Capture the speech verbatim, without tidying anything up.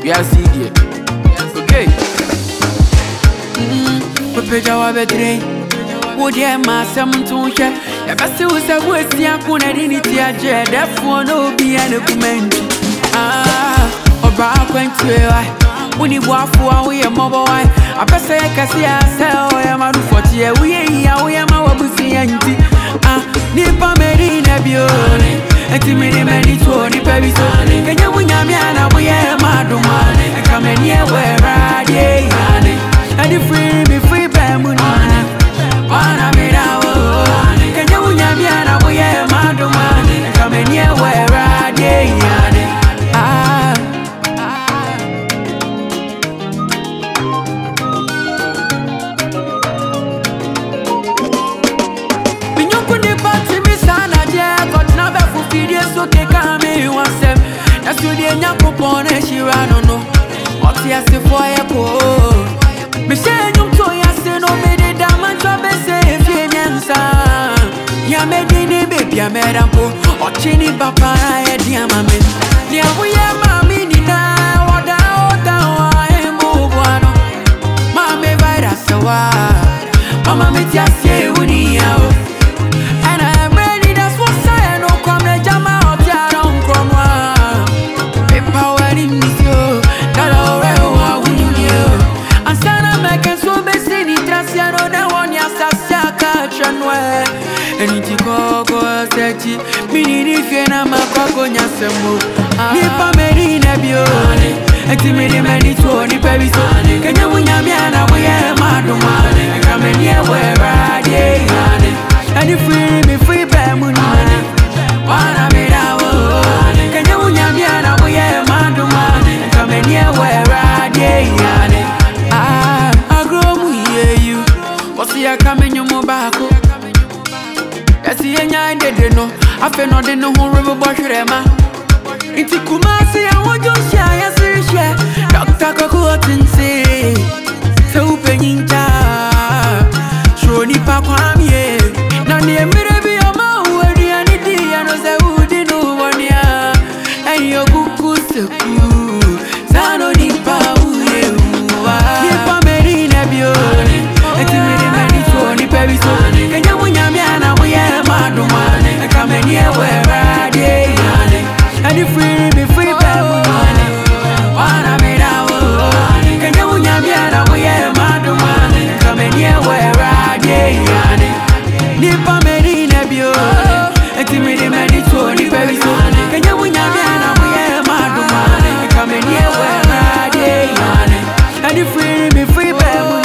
are seeing. Okay. We pay our bedray. Would you mass some to share? If I see what's a word, see a good identity, a jet, therefore, no be an document. Ah, or back went to a when you walk for we a mobile. I pass a cassia, sell, I am out for tea. We are, we are my bussy auntie. Ah, Nipa Medina Bione, and Timmy Many to the Paris. Can you win Yamiana? We are Madumane, and come in here where I am. And you free me free Bamuna. Wanna be now? Can you win Yamiana? We are Madumane, and come in here where I am. Ah. Okay, come here once them. That's what they nyam propone. She ran on no. What you say for a po? Me say you to ya say no me de damage job say if you nyansa. Ya me di ni baby ya me rampo. Ochini papa e di amame. Ni awu ya mami ni na wada oda wa e mo buano. Mama virus wa. Mama me ti asie uni ya o. And I am ready. That's what I know. Come le jama. Mini fiena makoko nyasemo Nipa Medina Bione Enti mini meni tuoni pebiso Kenya munyamiana muye madumane Kamenie wera diane And you free me free bemuni Wana midawo Kenya munyamiana muye madumane Kamenie wera diane Ah, agro muye you Wasi ya kamenyo mubako Yasi yenya ndede no Afe no de no horrible boshrema Inti kumasi ya wajosha ya sirishe Doctor Kokotinsi Se upe nyincha Shoni pa kwa miye Na ni emire biyo mahuwe Diya ni diya no se udi nubonia Eni yo kuku seku Sano nipa uye uwa Nipa Medina biyo Eti miri meni tuoni pebiso Kenya munyamiana muye madumane Kamenie wera diane And you free me free bemune Wana midawo Kenya munyamiana muye madumane Kamenie wera diane Nipa Medina biyo Eti miri meni tuoni pebiso Kenya munyamiana muye madumane Kamenie wera diane And you free me free bemune